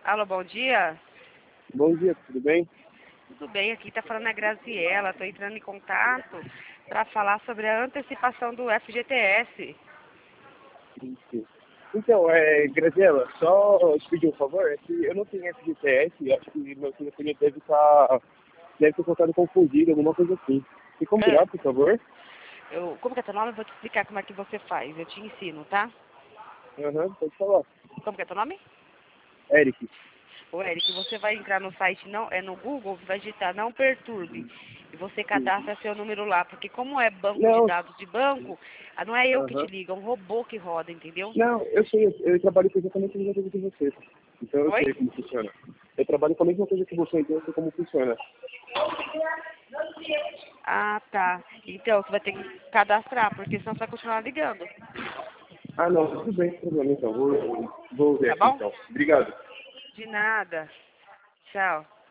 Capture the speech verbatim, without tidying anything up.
Alô, bom dia? Bom dia, tudo bem? Tudo bem, aqui tá falando a Graziela. Estou entrando em contato para falar sobre a antecipação do F G T S. Isso. Então, é, Graziela, só te pedir um favor, é que eu não tenho F G T S e acho que meu telefone deve estar, deve ter colocado confundido, alguma coisa assim. Tem como Ah, virar, por favor? eu, como que é teu nome? Eu vou te explicar como é que você faz. Eu te ensino, tá? Aham, pode falar. Como que é teu nome? Eric. Ô, Eric, você vai entrar no site, não, é no Google, vai digitar não perturbe. E você cadastra seu número lá, porque como é banco de Não, dados de banco, ah, não é eu que te aham. ligo, é um robô que roda, entendeu? Não, eu sei, eu, eu trabalho com exatamente a mesma coisa que você. Então eu Oi? sei como funciona. Eu trabalho com a mesma coisa que você, então eu sei como funciona. Ah, tá. Então, você vai ter que cadastrar, porque senão você vai continuar ligando. Ah, não, tudo bem, sem problema então. Vou, vou ver Tá aqui bom? então. Obrigado. De nada. Tchau.